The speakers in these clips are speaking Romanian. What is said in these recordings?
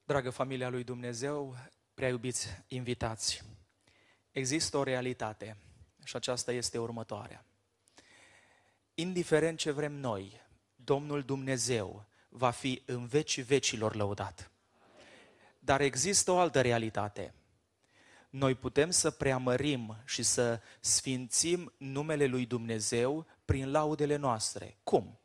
Dragă familia lui Dumnezeu, prea iubiți invitați, există o realitate și aceasta este următoarea. Indiferent ce vrem noi, Domnul Dumnezeu va fi în vecii vecilor lăudat. Dar există o altă realitate. Noi putem să preamărim și să sfințim numele lui Dumnezeu prin laudele noastre. Cum?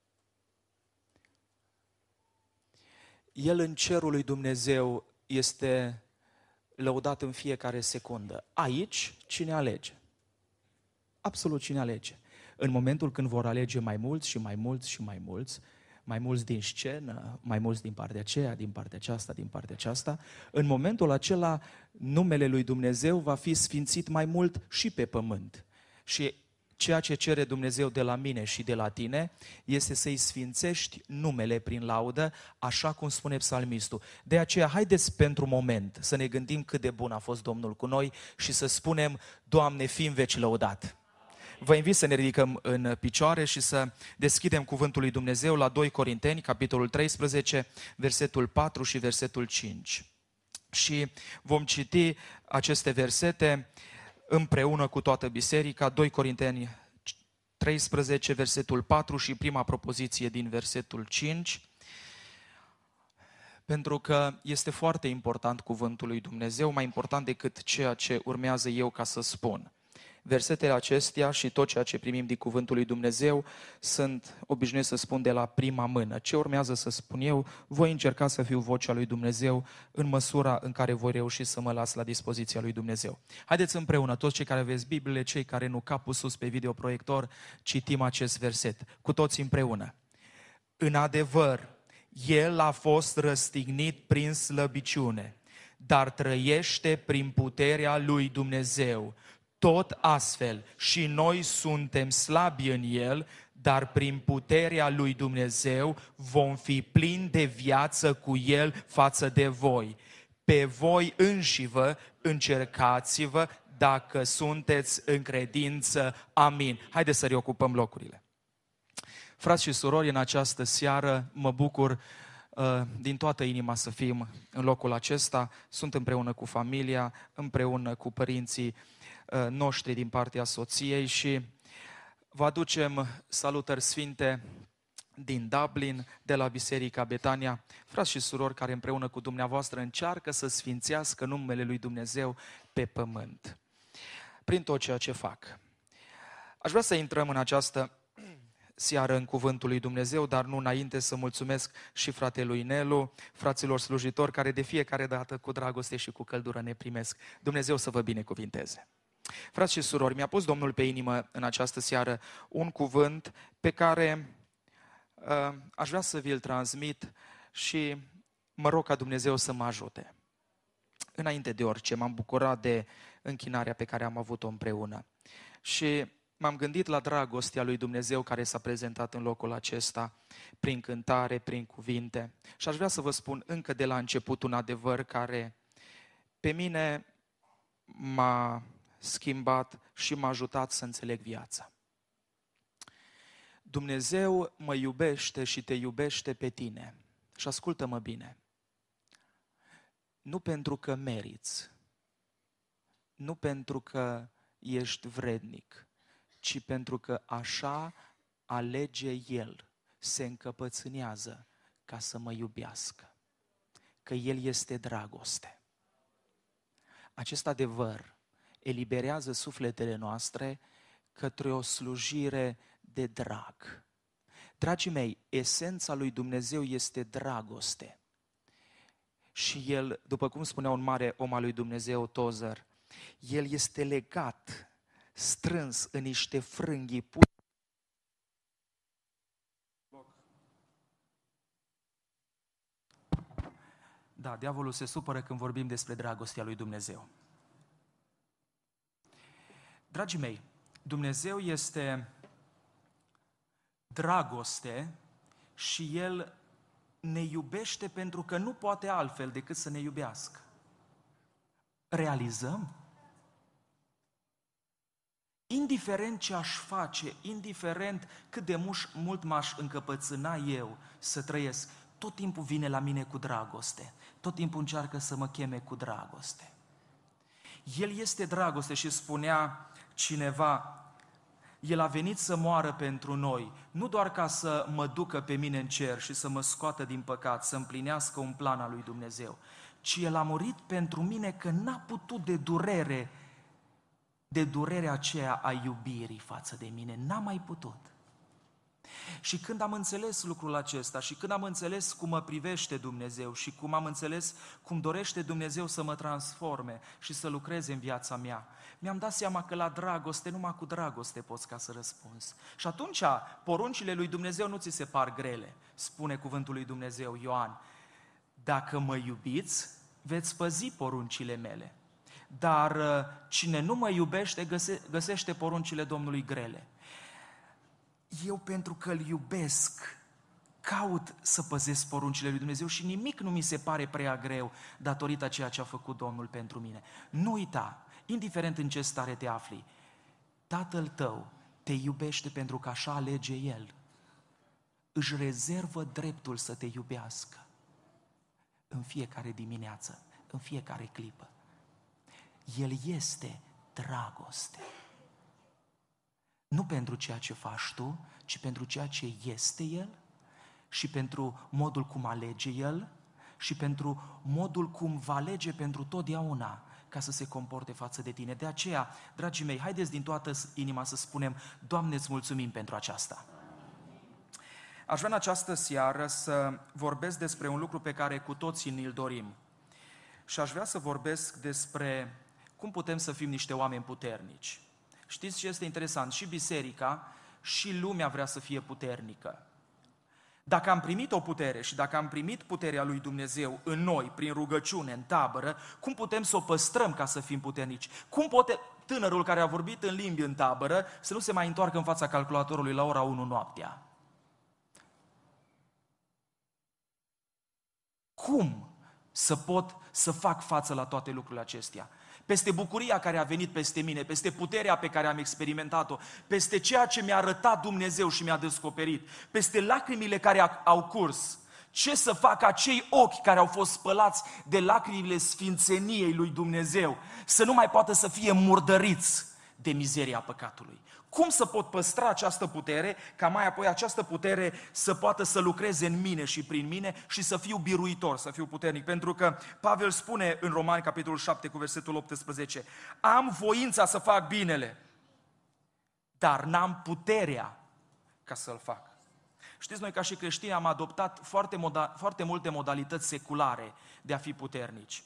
El în cerul lui Dumnezeu este lăudat în fiecare secundă. Aici, cine alege? Absolut cine alege. În momentul când vor alege mai mulți și mai mulți și mai mulți, mai mulți din scenă, mai mulți din partea aceea, din partea aceasta, din partea aceasta, în momentul acela numele lui Dumnezeu va fi sfințit mai mult și pe pământ. Și ceea ce cere Dumnezeu de la mine și de la tine este să-i sfințești numele prin laudă, așa cum spune psalmistul. De aceea, haideți pentru moment să ne gândim cât de bun a fost Domnul cu noi și să spunem, Doamne, fii în veci lăudat. Vă invit să ne ridicăm în picioare și să deschidem cuvântul lui Dumnezeu la 2 Corinteni, capitolul 13, versetul 4 și versetul 5. Și vom citi aceste versete împreună cu toată biserica, 2 Corinteni 13, versetul 4 și prima propoziție din versetul 5, pentru că este foarte important cuvântul lui Dumnezeu, mai important decât ceea ce urmează eu ca să spun. Versetele acestea și tot ceea ce primim din cuvântul lui Dumnezeu sunt, obișnuiesc să spun, de la prima mână. Ce urmează să spun eu, voi încerca să fiu vocea lui Dumnezeu în măsura în care voi reuși să mă las la dispoziția lui Dumnezeu. Haideți împreună, toți cei care aveți Bibliile, cei care nu, capul sus pe videoproiector, citim acest verset, cu toți împreună. În adevăr, El a fost răstignit prin slăbiciune, dar trăiește prin puterea lui Dumnezeu. Tot astfel și noi suntem slabi în El, dar prin puterea lui Dumnezeu vom fi plini de viață cu El față de voi. Pe voi înșivă încercați-vă dacă sunteți în credință. Amin. Haideți să reocupăm locurile. Frați și surori, în această seară mă bucur din toată inima să fim în locul acesta. Sunt împreună cu familia, împreună cu părinții noștri din partea soției și vă aducem salutări sfinte din Dublin, de la Biserica Betania, frați și surori care împreună cu dumneavoastră încearcă să sfințească numele lui Dumnezeu pe pământ, prin tot ceea ce fac. Aș vrea să intrăm în această seară în cuvântul lui Dumnezeu, dar nu înainte să mulțumesc și fratelui Nelu, fraților slujitori, care de fiecare dată cu dragoste și cu căldură ne primesc. Dumnezeu să vă binecuvinteze. Frați și surori, mi-a pus Domnul pe inimă în această seară un cuvânt pe care aș vrea să vi-l transmit și mă rog ca Dumnezeu să mă ajute. Înainte de orice, m-am bucurat de închinarea pe care am avut-o împreună și m-am gândit la dragostea lui Dumnezeu care s-a prezentat în locul acesta, prin cântare, prin cuvinte. Și aș vrea să vă spun încă de la început un adevăr care pe mine m-a schimbat și m-a ajutat să înțeleg viața. Dumnezeu mă iubește și te iubește pe tine. Și ascultă-mă bine. Nu pentru că meriți, nu pentru că ești vrednic, ci pentru că așa alege El, se încăpățânează ca să mă iubească, că El este dragoste. Acest adevăr eliberează sufletele noastre către o slujire de drag. Dragii mei, esența lui Dumnezeu este dragoste. Și El, după cum spunea un mare om al lui Dumnezeu, Tozer, El este legat, strâns în niște frânghii puse. Da, diavolul se supără când vorbim despre dragostea lui Dumnezeu. Dragii mei, Dumnezeu este dragoste și El ne iubește pentru că nu poate altfel decât să ne iubească. Realizăm? Indiferent ce aș face, indiferent cât de mult m-aș încăpățâna eu să trăiesc, tot timpul vine la mine cu dragoste, tot timpul încearcă să mă cheme cu dragoste. El este dragoste și spunea cineva, El a venit să moară pentru noi, nu doar ca să mă ducă pe mine în cer și să mă scoată din păcat, să împlinească un plan al lui Dumnezeu, ci El a murit pentru mine că n-a putut de durerea aceea a iubirii față de mine, n-a mai putut. Și când am înțeles lucrul acesta și când am înțeles cum mă privește Dumnezeu și cum am înțeles cum dorește Dumnezeu să mă transforme și să lucreze în viața mea, mi-am dat seama că la dragoste, numai cu dragoste poți ca să răspunzi. Și atunci poruncile lui Dumnezeu nu ți se par grele, spune cuvântul lui Dumnezeu, Ioan. Dacă mă iubiți, veți păzi poruncile mele. Dar cine nu mă iubește, găsește poruncile Domnului grele. Eu, pentru că îl iubesc, caut să păzesc poruncile lui Dumnezeu și nimic nu mi se pare prea greu datorită ceea ce a făcut Domnul pentru mine. Nu uita, indiferent în ce stare te afli, Tatăl tău te iubește pentru că așa alege El. Își rezervă dreptul să te iubească în fiecare dimineață, în fiecare clipă. El este dragoste. Nu pentru ceea ce faci tu, ci pentru ceea ce este El și pentru modul cum alege El și pentru modul cum va alege pentru totdeauna ca să se comporte față de tine. De aceea, dragii mei, haideți din toată inima să spunem, Doamne, îți mulțumim pentru aceasta. Aș vrea în această seară să vorbesc despre un lucru pe care cu toții ne-l dorim. Și aș vrea să vorbesc despre cum putem să fim niște oameni puternici. Știți ce este interesant? Și biserica și lumea vrea să fie puternică. Dacă am primit o putere și dacă am primit puterea lui Dumnezeu în noi, prin rugăciune, în tabără, cum putem să o păstrăm ca să fim puternici? Cum poate tânărul care a vorbit în limbi în tabără să nu se mai întoarcă în fața calculatorului la ora 1 noaptea? Cum să pot să fac față la toate lucrurile acestea? Peste bucuria care a venit peste mine, peste puterea pe care am experimentat-o, peste ceea ce mi-a arătat Dumnezeu și mi-a descoperit, peste lacrimile care au curs, ce să fac acei ochi care au fost spălați de lacrimile sfințeniei lui Dumnezeu, să nu mai poată să fie murdăriți de mizeria păcatului? Cum să pot păstra această putere, ca mai apoi această putere să poată să lucreze în mine și prin mine și să fiu biruitor, să fiu puternic? Pentru că Pavel spune în Romani, capitolul 7, cu versetul 18, am voința să fac binele, dar n-am puterea ca să-l fac. Știți, noi ca și creștini am adoptat foarte multe modalități seculare de a fi puternici.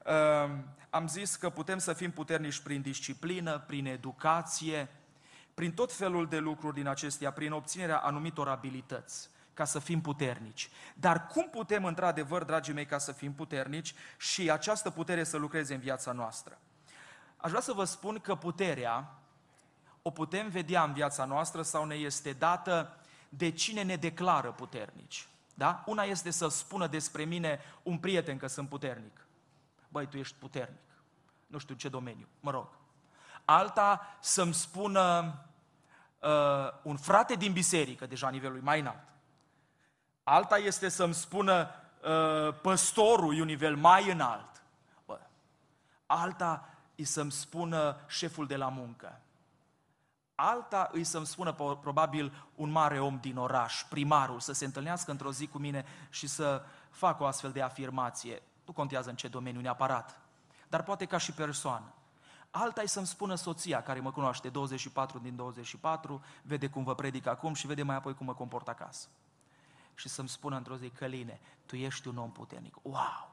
Am zis că putem să fim puternici prin disciplină, prin educație, prin tot felul de lucruri din acestea, prin obținerea anumitor abilități, ca să fim puternici. Dar cum putem într-adevăr, dragii mei, ca să fim puternici și această putere să lucreze în viața noastră? Aș vrea să vă spun că puterea o putem vedea în viața noastră sau ne este dată de cine ne declară puternici. Da? Una este să spună despre mine un prieten că sunt puternic. Băi, tu ești puternic. Nu știu ce domeniu, mă rog. Alta să-mi spună un frate din biserică, deja nivelul mai înalt. Alta este să-mi spună păstorul, e un nivel mai înalt. Bă. Alta e să-mi spună șeful de la muncă. Alta e să-mi spună probabil un mare om din oraș, primarul, să se întâlnească într-o zi cu mine și să facă o astfel de afirmație. Nu contează în ce domeniu neapărat, dar poate ca și persoană. Alta e să-mi spună soția, care mă cunoaște 24 din 24, vede cum vă predic acum și vede mai apoi cum mă comport acasă. Și să-mi spună într-o zi, Căline, tu ești un om puternic. Wow!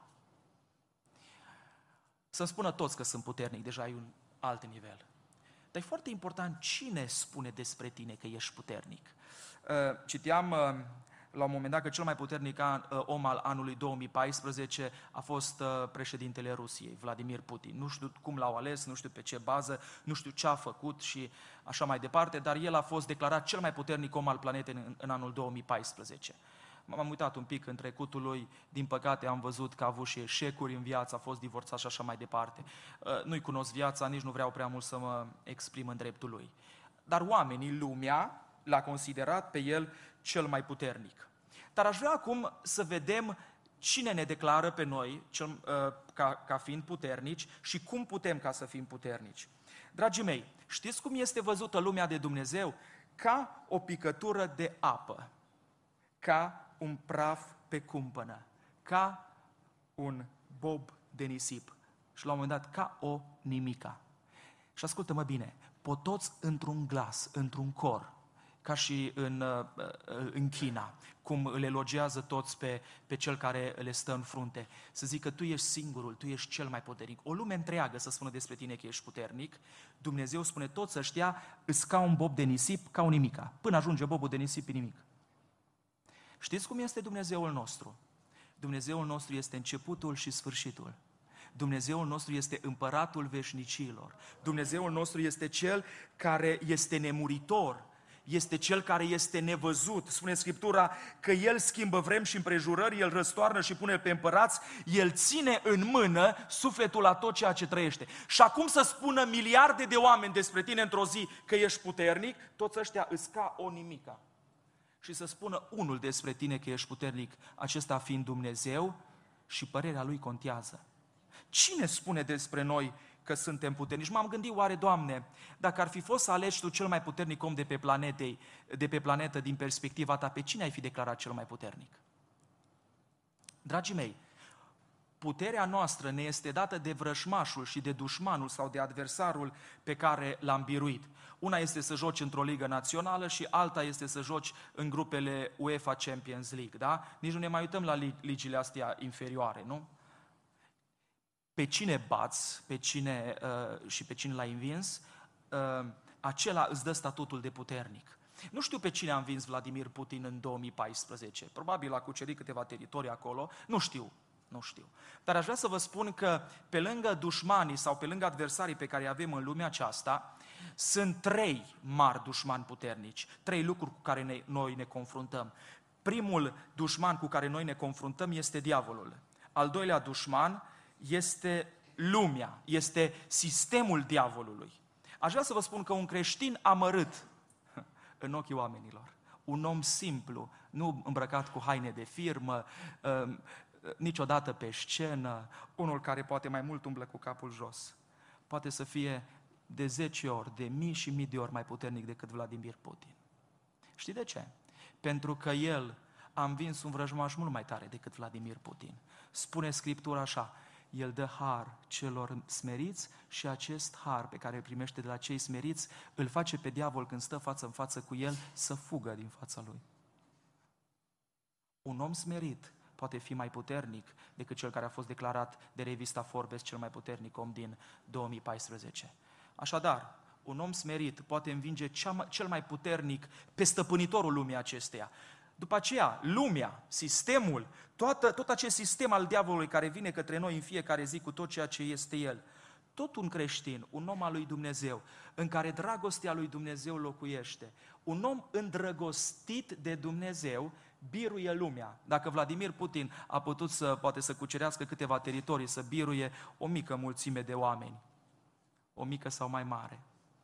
Să-mi spună toți că sunt puternic, deja e un alt nivel. Dar e foarte important cine spune despre tine că ești puternic. Citeam la un moment dat că cel mai puternic om al anului 2014 a fost președintele Rusiei, Vladimir Putin. Nu știu cum l-au ales, nu știu pe ce bază, nu știu ce a făcut și așa mai departe, dar el a fost declarat cel mai puternic om al planetei în anul 2014. M-am uitat un pic în trecutul lui, din păcate am văzut că a avut și eșecuri în viață, a fost divorțat și așa mai departe. Nu-i cunosc viața, nici nu vreau prea mult să mă exprim în dreptul lui. Dar oamenii, lumea, l-a considerat pe el cel mai puternic. Dar aș vrea acum să vedem cine ne declară pe noi ca fiind puternici și cum putem ca să fim puternici. Dragii mei, știți cum este văzută lumea de Dumnezeu? Ca o picătură de apă, ca un praf pe cumpănă, ca un bob de nisip și la un moment dat ca o nimica. Și ascultă-mă bine, potoți într-un glas, într-un cor, ca și în China, cum îl elogiază toți pe cel care le stă în frunte, să zică tu ești singurul, tu ești cel mai puternic. O lume întreagă să spună despre tine că ești puternic, Dumnezeu spune toți ăștia îs ca un bob de nisip, ca o nimica, până ajunge bobul de nisip pe nimic. Știți cum este Dumnezeul nostru? Dumnezeul nostru este începutul și sfârșitul. Dumnezeul nostru este împăratul veșnicilor. Dumnezeul nostru este cel care este nemuritor, este cel care este nevăzut. Spune Scriptura că El schimbă vremi și împrejurări, El răstoarnă și pune pe împărați, El ține în mână sufletul la tot ceea ce trăiește. Și acum să spună miliarde de oameni despre tine într-o zi că ești puternic, toți ăștia îs ca o nimica. Și să spună unul despre tine că ești puternic, acesta fiind Dumnezeu și părerea Lui contează. Cine spune despre noi că suntem puternici? M-am gândit, oare, Doamne, dacă ar fi fost să alegi Tu cel mai puternic om de pe planetă din perspectiva Ta, pe cine ai fi declarat cel mai puternic? Dragii mei, puterea noastră ne este dată de vrășmașul și de dușmanul sau de adversarul pe care l-am biruit. Una este să joci într-o ligă națională și alta este să joci în grupele UEFA Champions League, da? Nici nu ne mai uităm la ligile astea inferioare, nu? Pe cine bați, și pe cine l-ai învins, acela îți dă statutul de puternic. Nu știu pe cine a învins Vladimir Putin în 2014. Probabil a cucerit câteva teritorii acolo. Nu știu. Dar aș vrea să vă spun că pe lângă dușmanii sau pe lângă adversarii pe care îi avem în lumea aceasta, sunt 3 mari dușmani puternici. 3 lucruri cu care noi ne confruntăm. Primul dușman cu care noi ne confruntăm este diavolul. Al doilea dușman este lumea, este sistemul diavolului. Aș vrea să vă spun că un creștin amărât în ochii oamenilor, un om simplu, nu îmbrăcat cu haine de firmă, niciodată pe scenă, unul care poate mai mult umblă cu capul jos, poate să fie de 10 ori, de mii și mii de ori mai puternic decât Vladimir Putin. Știi de ce? Pentru că el a învins un vrăjmaș mult mai tare decât Vladimir Putin. Spune Scriptura așa: El dă har celor smeriți și acest har pe care îl primește de la cei smeriți îl face pe diavol, când stă față în față cu el, să fugă din fața lui. Un om smerit poate fi mai puternic decât cel care a fost declarat de revista Forbes cel mai puternic om din 2014. Așadar, un om smerit poate învinge cel mai puternic pe stăpânitorul lumii acesteia. După aceea, lumea, sistemul, tot acest sistem al diavolului care vine către noi în fiecare zi cu tot ceea ce este el. Tot un creștin, un om al lui Dumnezeu, în care dragostea lui Dumnezeu locuiește, un om îndrăgostit de Dumnezeu, biruie lumea. Dacă Vladimir Putin a putut poate să cucerească câteva teritorii, să biruie o mică mulțime de oameni, o mică sau mai mare.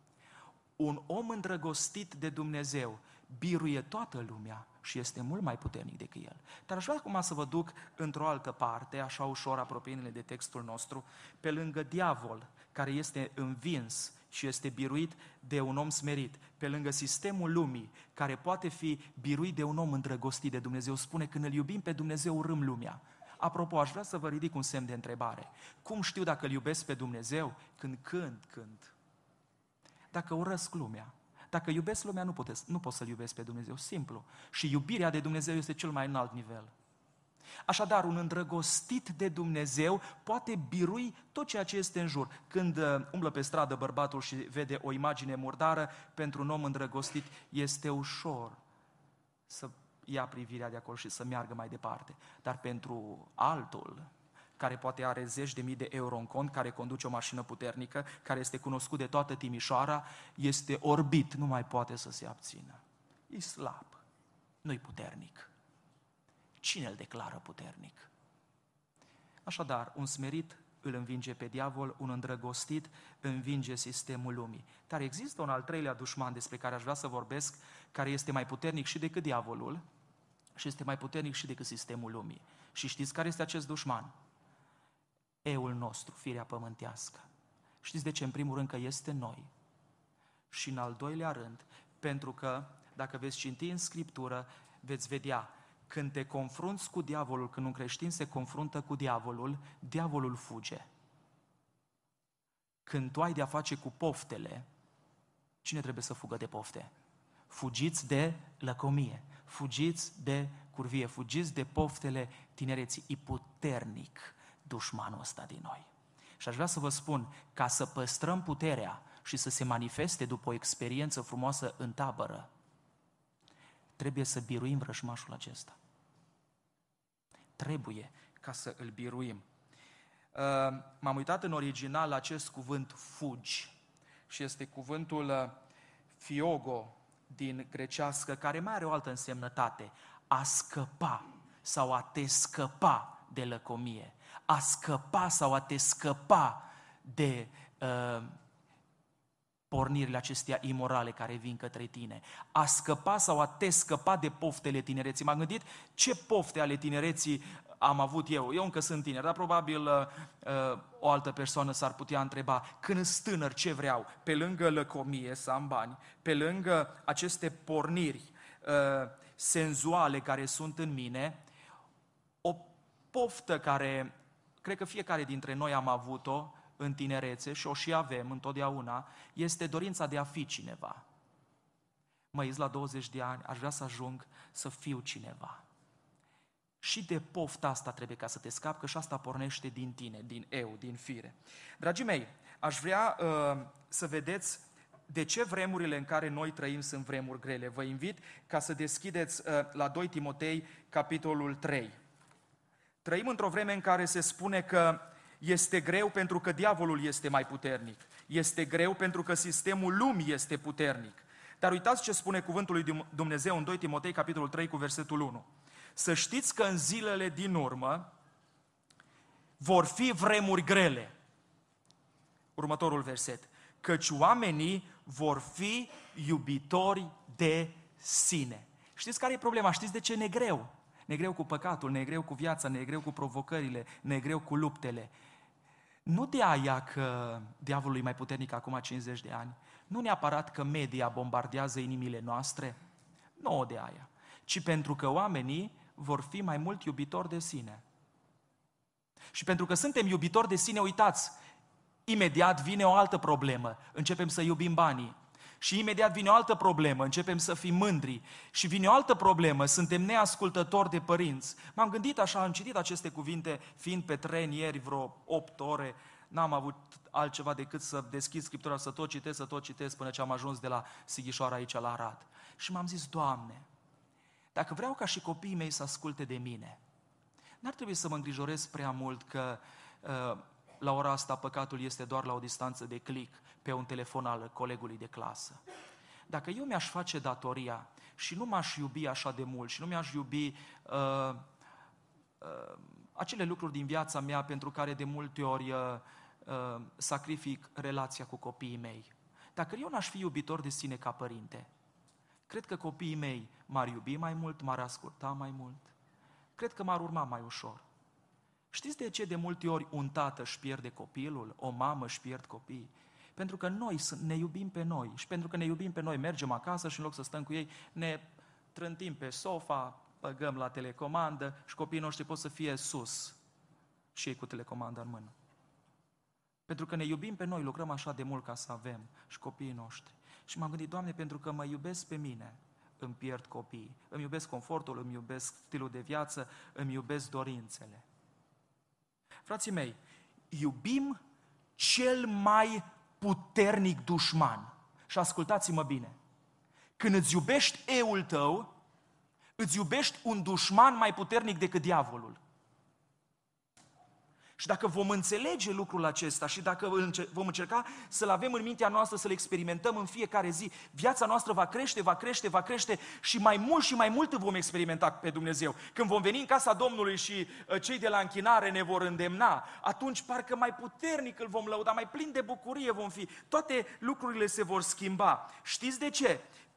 Un om îndrăgostit de Dumnezeu biruie toată lumea și este mult mai puternic decât el. Dar aș vrea acum să vă duc într-o altă parte, așa ușor apropiindu-ne de textul nostru, pe lângă diavol, care este învins și este biruit de un om smerit, pe lângă sistemul lumii, care poate fi biruit de un om îndrăgostit de Dumnezeu. Spune, când îl iubim pe Dumnezeu, urâm lumea. Apropo, aș vrea să vă ridic un semn de întrebare. Cum știu dacă îl iubesc pe Dumnezeu? Când? Dacă urăsc lumea. Dacă iubesc lumea, nu pot să-L iubesc pe Dumnezeu. Simplu. Și iubirea de Dumnezeu este cel mai înalt nivel. Așadar, un îndrăgostit de Dumnezeu poate birui tot ceea ce este în jur. Când umblă pe stradă bărbatul și vede o imagine murdară, pentru un om îndrăgostit este ușor să ia privirea de acolo și să meargă mai departe. Dar pentru altul, care poate are zeci de mii de euro în cont, care conduce o mașină puternică, care este cunoscut de toată Timișoara, este orbit, nu mai poate să se abțină. E slab, nu-i puternic. Cine îl declară puternic? Așadar, un smerit îl învinge pe diavol, un îndrăgostit învinge sistemul lumii. Dar există un al treilea dușman despre care aș vrea să vorbesc, care este mai puternic și decât diavolul, și este mai puternic și decât sistemul lumii. Și știți care este acest dușman? Eul nostru, firea pământească. Știți de ce? În primul rând că este noi. Și în al doilea rând, pentru că, dacă veți citi în Scriptură, veți vedea, când te confrunți cu diavolul, când un creștin se confruntă cu diavolul, diavolul fuge. Când tu ai de-a face cu poftele, cine trebuie să fugă de pofte? Fugiți de lăcomie, fugiți de curvie, fugiți de poftele tinereții. E puternic dușmanul ăsta din noi. Și aș vrea să vă spun, ca să păstrăm puterea și să se manifeste după o experiență frumoasă în tabără, trebuie să biruim vrăjmașul acesta. Trebuie ca să îl biruim. M-am uitat în original la acest cuvânt fugi și este cuvântul fiogo din grecească, care mai are o altă însemnătate: a scăpa sau a te scăpa de lăcomie, a scăpa sau a te scăpa de pornirile acestea imorale care vin către tine, a scăpa sau a te scăpa de poftele tinereții. M-am gândit ce pofte ale tinereții am avut eu. Eu încă sunt tineri, dar probabil o altă persoană s-ar putea întreba: când sunt tânăr, ce vreau? Pe lângă lăcomie, să am bani, pe lângă aceste porniri senzuale care sunt în mine, o poftă care cred că fiecare dintre noi am avut-o în tinerețe și o și avem întotdeauna, este dorința de a fi cineva. Măi, la 20 de ani, aș vrea să ajung să fiu cineva. Și de pofta asta trebuie ca să te scapi, că și asta pornește din tine, din eu, din fire. Dragii mei, aș vrea să vedeți de ce vremurile în care noi trăim sunt vremuri grele. Vă invit ca să deschideți la 2 Timotei, capitolul 3. Trăim într-o vreme în care se spune că este greu pentru că diavolul este mai puternic. Este greu pentru că sistemul lumii este puternic. Dar uitați ce spune cuvântul lui Dumnezeu în 2 Timotei, capitolul 3, cu versetul 1. Să știți că în zilele din urmă vor fi vremuri grele. Următorul verset. Căci oamenii vor fi iubitori de sine. Știți care e problema? Știți de ce ne greu? Ne greu cu păcatul, ne greu cu viața, ne greu cu provocările, ne greu cu luptele. Nu de aia că diavolul e mai puternic acum 50 de ani, nu neapărat că media bombardează inimile noastre, nu de aia, ci pentru că oamenii vor fi mai mult iubitori de sine. Și pentru că suntem iubitori de sine, uitați, imediat vine o altă problemă, începem să iubim banii. Și imediat vine o altă problemă, începem să fim mândri. Și vine o altă problemă, suntem neascultători de părinți. M-am gândit așa, am citit aceste cuvinte, fiind pe tren ieri vreo 8 ore, n-am avut altceva decât să deschid Scriptura, să tot citesc până ce am ajuns de la Sighișoara aici la Arad. Și m-am zis: Doamne, dacă vreau ca și copiii mei să asculte de mine, n-ar trebui să mă îngrijorez prea mult că la ora asta păcatul este doar la o distanță de click pe un telefon al colegului de clasă. Dacă eu mi-aș face datoria și nu m-aș iubi așa de mult și nu mi-aș iubi acele lucruri din viața mea pentru care de multe ori sacrific relația cu copiii mei, dacă eu n-aș fi iubitor de sine ca părinte, cred că copiii mei m-ar iubi mai mult, m-ar asculta mai mult, cred că m-ar urma mai ușor. Știți de ce de multe ori un tată își pierde copilul, o mamă își pierd copiii? Pentru că noi ne iubim pe noi și pentru că ne iubim pe noi mergem acasă și în loc să stăm cu ei ne trântim pe sofa, băgăm la telecomandă și copiii noștri pot să fie sus și ei cu telecomanda în mână. Pentru că ne iubim pe noi, lucrăm așa de mult ca să avem și copiii noștri. Și m-am gândit: Doamne, pentru că mă iubesc pe mine, îmi pierd copiii. Îmi iubesc confortul, îmi iubesc stilul de viață, îmi iubesc dorințele. Frații mei, iubim cel mai puternic dușman. Și ascultați-mă bine. Când îți iubești eul tău, îți iubești un dușman mai puternic decât diavolul. Și dacă vom înțelege lucrul acesta și dacă vom încerca să-l avem în mintea noastră, să-l experimentăm în fiecare zi, viața noastră va crește și mai mult vom experimenta pe Dumnezeu. Când vom veni în casa Domnului și cei de la închinare ne vor îndemna, atunci parcă mai puternic îl vom lăuda, mai plin de bucurie vom fi. Toate lucrurile se vor schimba. Știți de ce?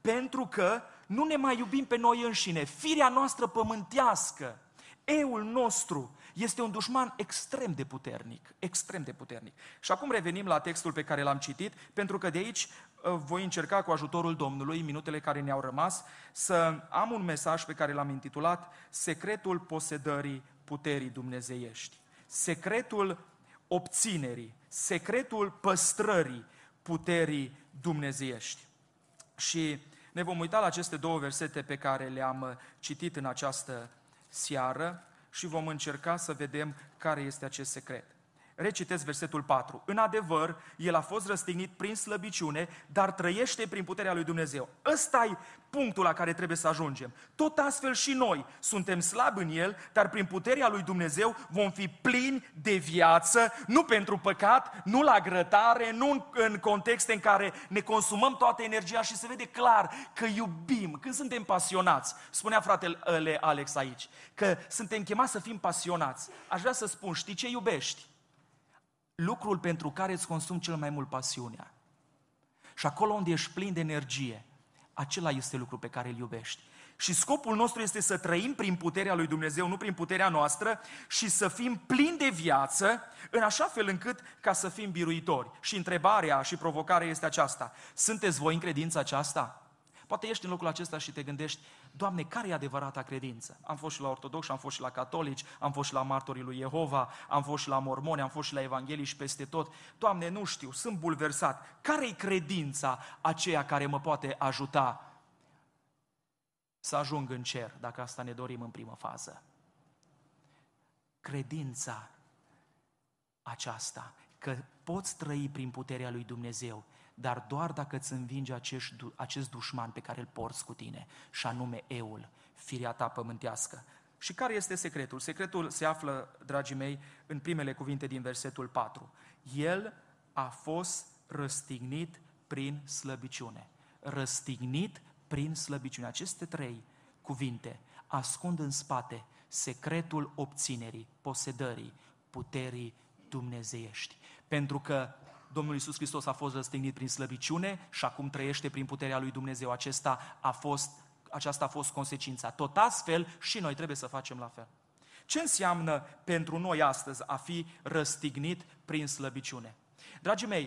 Pentru că nu ne mai iubim pe noi înșine. Firea noastră pământească, eul nostru, este un dușman extrem de puternic, extrem de puternic. Și acum revenim la textul pe care l-am citit, pentru că de aici voi încerca cu ajutorul Domnului, în minutele care ne-au rămas, să am un mesaj pe care l-am intitulat Secretul posedării puterii dumnezeiești. Secretul obținerii, secretul păstrării puterii dumnezeiești. Și ne vom uita la aceste două versete pe care le-am citit în această seară și vom încerca să vedem care este acest secret. Recitesc versetul 4. În adevăr, el a fost răstignit prin slăbiciune, dar trăiește prin puterea lui Dumnezeu. Ăsta-i punctul la care trebuie să ajungem. Tot astfel și noi suntem slabi în el, dar prin puterea lui Dumnezeu vom fi plini de viață, nu pentru păcat, nu la grătare, nu în contexte în care ne consumăm toată energia și se vede clar că iubim, când suntem pasionați. Spunea fratele Alex aici, că suntem chemați să fim pasionați. Aș vrea să spun, știi ce iubești? Lucrul pentru care îți consumi cel mai mult pasiunea. Și acolo unde ești plin de energie, acela este lucrul pe care îl iubești. Și scopul nostru este să trăim prin puterea lui Dumnezeu, nu prin puterea noastră, și să fim plini de viață, în așa fel încât ca să fim biruitori. Și întrebarea și provocarea este aceasta. Sunteți voi în credința aceasta? Poate ești în locul acesta și te gândești, Doamne, care e adevărata credință? Am fost și la ortodoxi, am fost și la catolici, am fost și la martorii lui Jehova, am fost și la mormoni, am fost și la evanghelii și peste tot. Doamne, nu știu, sunt bulversat. Care e credința aceea care mă poate ajuta să ajung în cer, dacă asta ne dorim în primă fază? Credința aceasta, că poți trăi prin puterea lui Dumnezeu, dar doar dacă îți învingi acest dușman pe care îl porți cu tine, și anume eul, firea ta pământească. Și care este secretul? Secretul se află, dragii mei, în primele cuvinte din versetul 4. El a fost răstignit prin slăbiciune. Răstignit prin slăbiciune. Aceste trei cuvinte ascund în spate secretul obținerii, posedării, puterii dumnezeiești. Pentru că Domnul Iisus Hristos a fost răstignit prin slăbiciune și acum trăiește prin puterea lui Dumnezeu. Aceasta a fost consecința. Tot astfel și noi trebuie să facem la fel. Ce înseamnă pentru noi astăzi a fi răstignit prin slăbiciune? Dragii mei,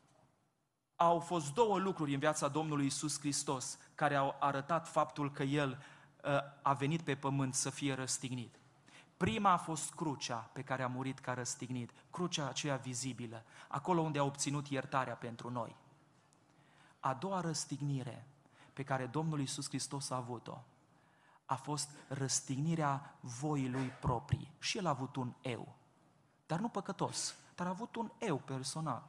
au fost două lucruri în viața Domnului Iisus Hristos care au arătat faptul că El a venit pe pământ să fie răstignit. Prima a fost crucea pe care a murit ca răstignit, crucea aceea vizibilă, acolo unde a obținut iertarea pentru noi. A doua răstignire pe care Domnul Iisus Hristos a avut-o a fost răstignirea voii Lui proprii. Și El a avut un eu, dar nu păcătos, dar a avut un eu personal.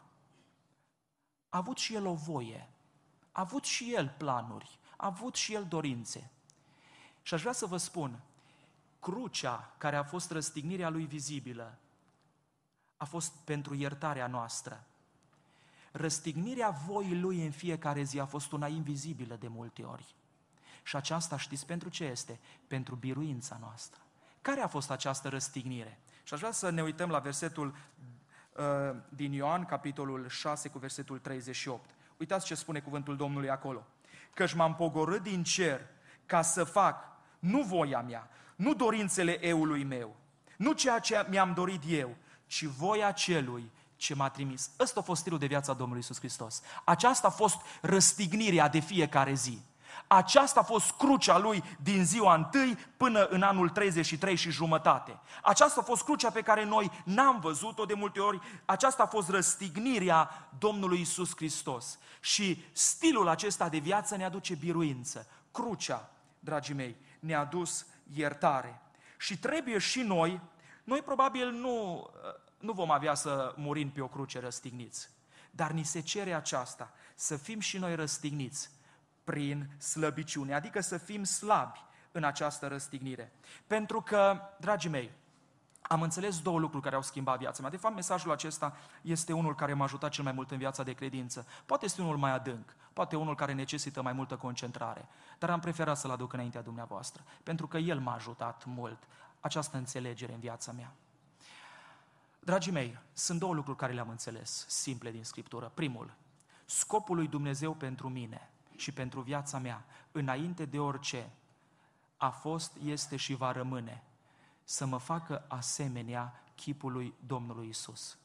A avut și El o voie, a avut și El planuri, a avut și El dorințe. Și aș vrea să vă spun, crucea care a fost răstignirea Lui vizibilă a fost pentru iertarea noastră. Răstignirea voii Lui în fiecare zi a fost una invizibilă de multe ori. Și aceasta știți pentru ce este? Pentru biruința noastră. Care a fost această răstignire? Și aș vrea să ne uităm la versetul din Ioan, capitolul 6, cu versetul 38. Uitați ce spune cuvântul Domnului acolo. Căci m-am pogorât din cer ca să fac nu voia mea, nu dorințele eului meu, nu ceea ce mi-am dorit eu, ci voia celui ce m-a trimis. Ăsta a fost stilul de viață a Domnului Iisus Hristos. Aceasta a fost răstignirea de fiecare zi. Aceasta a fost crucea Lui din ziua 1 până în anul 33 și jumătate. Aceasta a fost crucea pe care noi n-am văzut-o de multe ori. Aceasta a fost răstignirea Domnului Iisus Hristos. Și stilul acesta de viață ne aduce biruință. Crucea, dragii mei, ne-a adus iertare. Și trebuie și noi probabil nu vom avea să murim pe o cruce răstigniți, dar ni se cere aceasta, să fim și noi răstigniți prin slăbiciune, adică să fim slabi în această răstignire. Pentru că, dragii mei, am înțeles două lucruri care au schimbat viața mea. De fapt, mesajul acesta este unul care m-a ajutat cel mai mult în viața de credință. Poate este unul mai adânc, poate unul care necesită mai multă concentrare, dar am preferat să-l aduc înaintea dumneavoastră, pentru că el m-a ajutat mult, această înțelegere în viața mea. Dragii mei, sunt două lucruri care le-am înțeles, simple din Scriptură. Primul, scopul lui Dumnezeu pentru mine și pentru viața mea, înainte de orice, a fost, este și va rămâne să mă facă asemenea chipului Domnului Isus.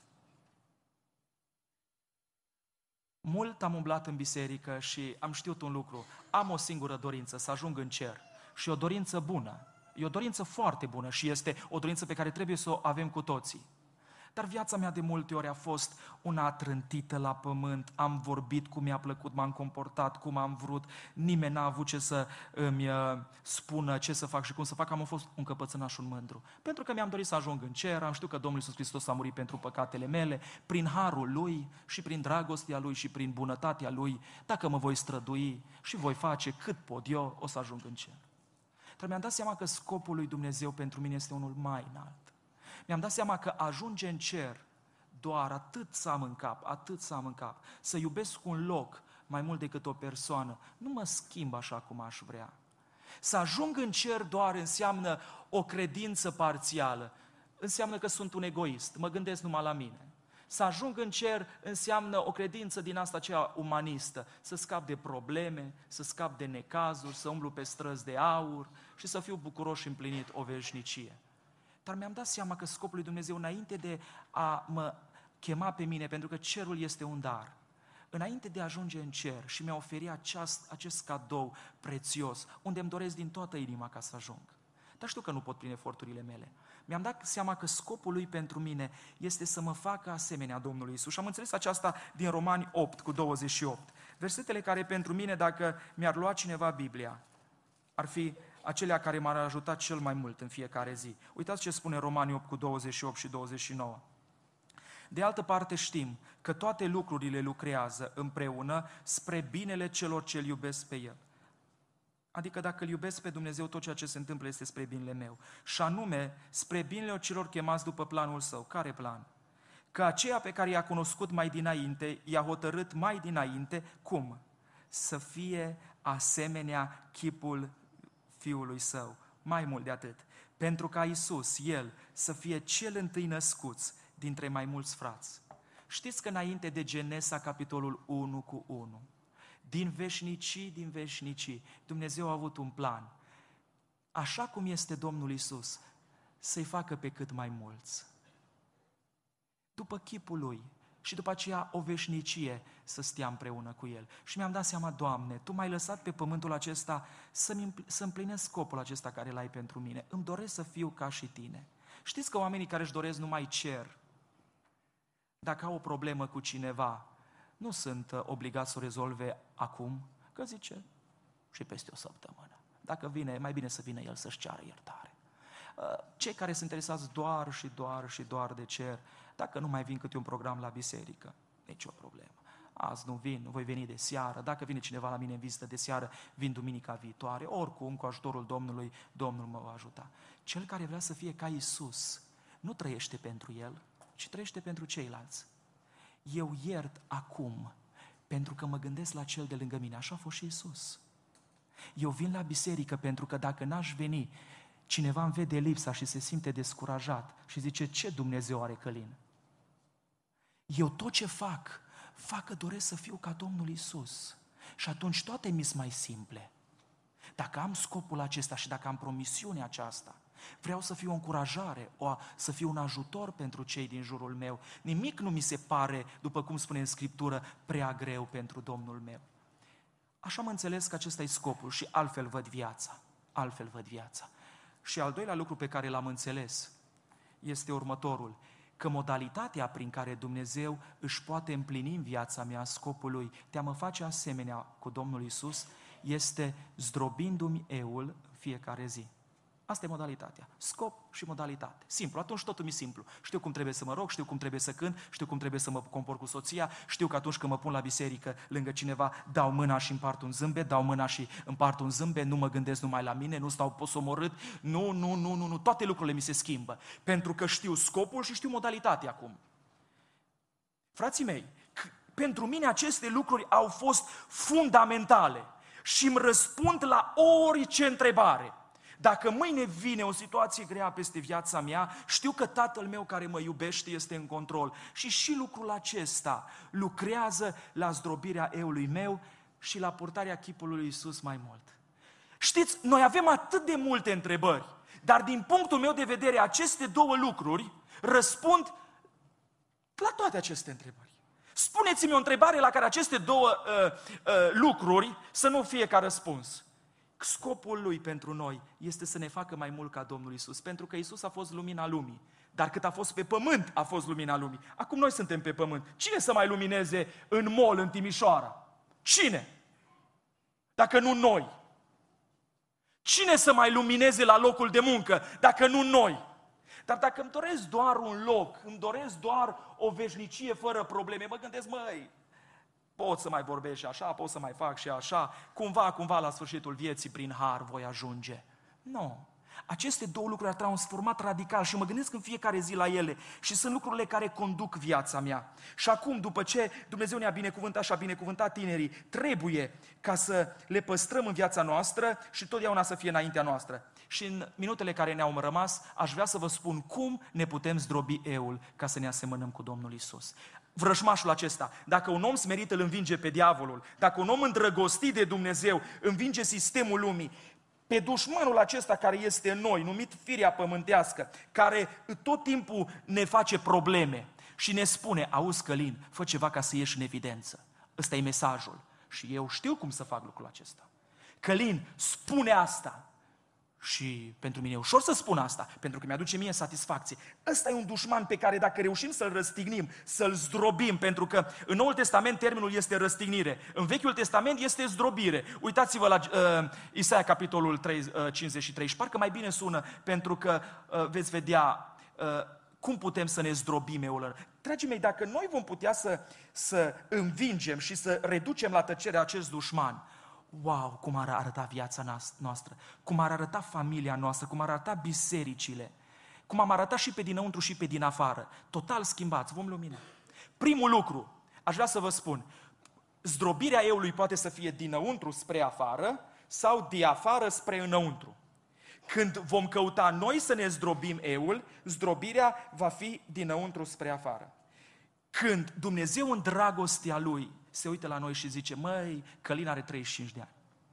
Mult am umblat în biserică și am știut un lucru. Am o singură dorință, să ajung în cer. Și o dorință bună. E o dorință foarte bună și este o dorință pe care trebuie să o avem cu toții. Dar viața mea de multe ori a fost una atrântită la pământ, am vorbit cum mi-a plăcut, m-am comportat cum am vrut, nimeni n-a avut ce să îmi spună ce să fac și cum să fac, am fost un căpățânaș, un mândru. Pentru că mi-am dorit să ajung în cer, am știut că Domnul Iisus Hristos a murit pentru păcatele mele, prin harul Lui și prin dragostea Lui și prin bunătatea Lui, dacă mă voi strădui și voi face cât pot eu, o să ajung în cer. Dar mi-am dat seama că scopul lui Dumnezeu pentru mine este unul mai înalt. Mi-am dat seama că ajunge în cer doar atât să am în cap, să iubesc un loc mai mult decât o persoană. Nu mă schimb așa cum aș vrea. Să ajung în cer doar înseamnă o credință parțială. Înseamnă că sunt un egoist, mă gândesc numai la mine. Să ajung în cer înseamnă o credință din asta aceea umanistă, să scap de probleme, să scap de necazuri, să umblu pe străzi de aur și să fiu bucuros și împlinit o veșnicie. Dar mi-am dat seama că scopul lui Dumnezeu, înainte de a mă chema pe mine, pentru că cerul este un dar, înainte de a ajunge în cer și mi-a oferit acest cadou prețios, unde îmi doresc din toată inima ca să ajung. Dar știu că nu pot prin eforturile mele. Mi-am dat seama că scopul lui pentru mine este să mă facă asemenea Domnului Iisus. Și am înțeles aceasta din Romani 8:28. Versetele care pentru mine, dacă mi-ar lua cineva Biblia, ar fi acelea care m-ar ajuta cel mai mult în fiecare zi. Uitați ce spune Romani 8:28 și 29. De altă parte știm că toate lucrurile lucrează împreună spre binele celor ce îl iubesc pe El. Adică dacă îl iubesc pe Dumnezeu, tot ceea ce se întâmplă este spre binele meu. Și anume, spre binele celor chemați după planul Său. Care plan? Că aceea pe care i-a cunoscut mai dinainte, i-a hotărât mai dinainte, cum? Să fie asemenea chipul Fiului Său. Mai mult de atât. Pentru ca Iisus, El, să fie cel întâi născut dintre mai mulți frați. Știți că înainte de Genesa, capitolul 1:1, din veșnicii, Dumnezeu a avut un plan. Așa cum este Domnul Iisus, să-i facă pe cât mai mulți. După chipul Lui și după aceea o veșnicie să stea împreună cu El. Și mi-am dat seama, Doamne, Tu m-ai lăsat pe pământul acesta să împlinesc scopul acesta care l-ai pentru mine. Îmi doresc să fiu ca și Tine. Știți că oamenii care își doresc numai cer, dacă au o problemă cu cineva, nu sunt obligați să o rezolve acum, că zice și peste o săptămână. Dacă vine, mai bine să vină el să-și ceară iertare. Cei care sunt interesați doar de cer, dacă nu mai vin câte un program la biserică, nicio problemă. Azi nu vin, voi veni de seară, dacă vine cineva la mine în vizită de seară, vin duminica viitoare, oricum, cu ajutorul Domnului, Domnul mă va ajuta. Cel care vrea să fie ca Iisus, nu trăiește pentru el, ci trăiește pentru ceilalți. Eu iert acum, pentru că mă gândesc la cel de lângă mine. Așa a fost și Iisus. Eu vin la biserică pentru că dacă n-aș veni, cineva îmi vede lipsa și se simte descurajat și zice, ce Dumnezeu are Călin? Eu tot ce fac că doresc să fiu ca Domnul Iisus. Și atunci toate mi-s mai simple. Dacă am scopul acesta și dacă am promisiunea aceasta, vreau să fiu o încurajare, să fiu un ajutor pentru cei din jurul meu. Nimic nu mi se pare, după cum spune în Scriptură, prea greu pentru Domnul meu. Așa am înțeles că acesta e scopul și altfel văd viața. Și al doilea lucru pe care l-am înțeles este următorul, că modalitatea prin care Dumnezeu își poate împlini în viața mea scopul Lui de a mă face asemenea cu Domnul Iisus este zdrobindu-mi eul fiecare zi. Asta e modalitatea. Scop și modalitate. Simplu. Atunci totul mi-e simplu. Știu cum trebuie să mă rog, știu cum trebuie să cânt, știu cum trebuie să mă comport cu soția, știu că atunci când mă pun la biserică lângă cineva, dau mâna și împart un zâmbet, nu mă gândesc numai la mine, nu stau posomorât, nu, toate lucrurile mi se schimbă. Pentru că știu scopul și știu modalitatea acum. Frații mei, pentru mine aceste lucruri au fost fundamentale și îmi răspund la orice întrebare. Dacă mâine vine o situație grea peste viața mea, știu că Tatăl meu care mă iubește este în control. Și lucrul acesta lucrează la zdrobirea eului meu și la purtarea chipului lui Iisus mai mult. Știți, noi avem atât de multe întrebări, dar din punctul meu de vedere, aceste două lucruri răspund la toate aceste întrebări. Spuneți-mi o întrebare la care aceste două lucruri să nu fie ca răspuns. Scopul lui pentru noi este să ne facă mai mult ca Domnul Iisus, pentru că Iisus a fost lumina lumii. Dar cât a fost pe pământ, a fost lumina lumii. Acum noi suntem pe pământ. Cine să mai lumineze în mall, în Timișoara? Cine? Dacă nu noi. Cine să mai lumineze la locul de muncă, dacă nu noi? Dar dacă îmi doresc doar un loc, îmi doresc doar o veșnicie fără probleme, mă gândesc, măi, pot să mai vorbesc și așa, pot să mai fac și așa, cumva la sfârșitul vieții, prin har, voi ajunge. Nu. Aceste două lucruri au transformat radical și mă gândesc în fiecare zi la ele și sunt lucrurile care conduc viața mea. Și acum, după ce Dumnezeu ne-a binecuvântat și a binecuvântat tinerii, trebuie ca să le păstrăm în viața noastră și totdeauna să fie înaintea noastră. Și în minutele care ne-au rămas, aș vrea să vă spun cum ne putem zdrobi eul ca să ne asemănăm cu Domnul Iisus. Vrăjmașul acesta, dacă un om smerit îl învinge pe diavolul, dacă un om îndrăgostit de Dumnezeu învinge sistemul lumii, pe dușmanul acesta care este în noi, numit firea pământească, care tot timpul ne face probleme și ne spune, auzi Călin, fă ceva ca să ieși în evidență. Ăsta e mesajul. Și eu știu cum să fac lucrul acesta. Călin, spune asta. Și pentru mine e ușor să spun asta, pentru că mi-aduce mie satisfacție. Ăsta e un dușman pe care dacă reușim să-l răstignim, să-l zdrobim, pentru că în Noul Testament termenul este răstignire, în Vechiul Testament este zdrobire. Uitați-vă la Isaia capitolul 53 și parcă mai bine sună, pentru că veți vedea cum putem să ne zdrobim eul. Dragii mei, dacă noi vom putea să învingem și să reducem la tăcere acest dușman, wow, cum ar arăta viața noastră, cum ar arăta familia noastră, cum ar arăta bisericile, cum am arătat și pe dinăuntru și pe din afară. Total schimbați, vom lumina. Primul lucru, aș vrea să vă spun, zdrobirea eului poate să fie dinăuntru spre afară sau de afară spre înăuntru. Când vom căuta noi să ne zdrobim eul, zdrobirea va fi dinăuntru spre afară. Când Dumnezeu în dragostea Lui se uită la noi și zice, măi, Călin are 35 de ani,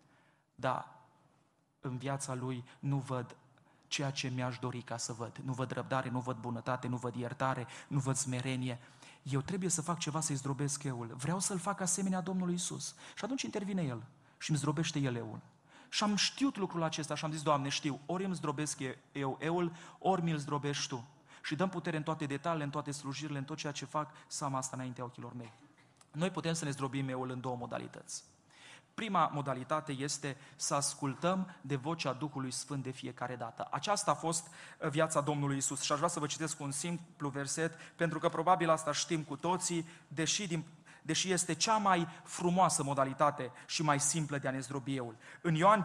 dar în viața lui nu văd ceea ce mi-aș dori ca să văd. Nu văd răbdare, nu văd bunătate, nu văd iertare, nu văd smerenie. Eu trebuie să fac ceva să-i zdrobesc eul. Vreau să-l fac asemenea Domnului Iisus. Și atunci intervine El și îmi zdrobește El eul. Și am știut lucrul acesta și am zis, Doamne, știu, ori îmi zdrobesc eu eul, ori mi-l zdrobești Tu. Și dăm putere în toate detaliile, în toate slujirile, în tot ceea ce fac, să am asta înaintea ochilor mei. Noi putem să ne zdrobim eul în două modalități. Prima modalitate este să ascultăm de vocea Duhului Sfânt de fiecare dată. Aceasta a fost viața Domnului Iisus și aș vrea să vă citesc un simplu verset, pentru că probabil asta știm cu toții, deși este cea mai frumoasă modalitate și mai simplă de a ne zdrobi eul. În Ioan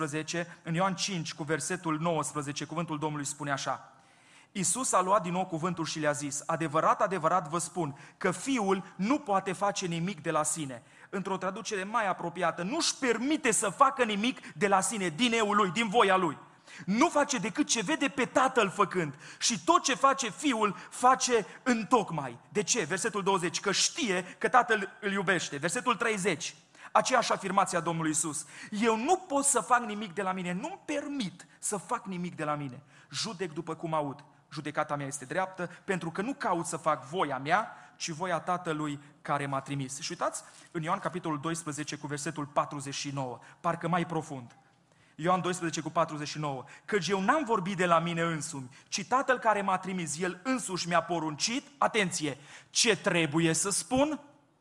5, cu versetul 19, cuvântul Domnului spune așa: Iisus a luat din nou cuvântul și le-a zis, adevărat, adevărat vă spun că Fiul nu poate face nimic de la sine. Într-o traducere mai apropiată, nu-și permite să facă nimic de la sine, din eul Lui, din voia Lui. Nu face decât ce vede pe Tatăl făcând și tot ce face Fiul face întocmai. De ce? Versetul 20, că știe că Tatăl îl iubește. Versetul 30, aceeași afirmație a Domnului Iisus. Eu nu pot să fac nimic de la mine, nu-mi permit să fac nimic de la mine. Judec după cum aud. Judecata mea este dreaptă, pentru că nu caut să fac voia mea, ci voia Tatălui care m-a trimis. Și uitați, în Ioan capitolul 12 cu versetul 49, parcă mai profund. Ioan 12 cu 49, căci eu n-am vorbit de la mine însumi, ci Tatăl care m-a trimis, El însuși mi-a poruncit, atenție, ce trebuie să spun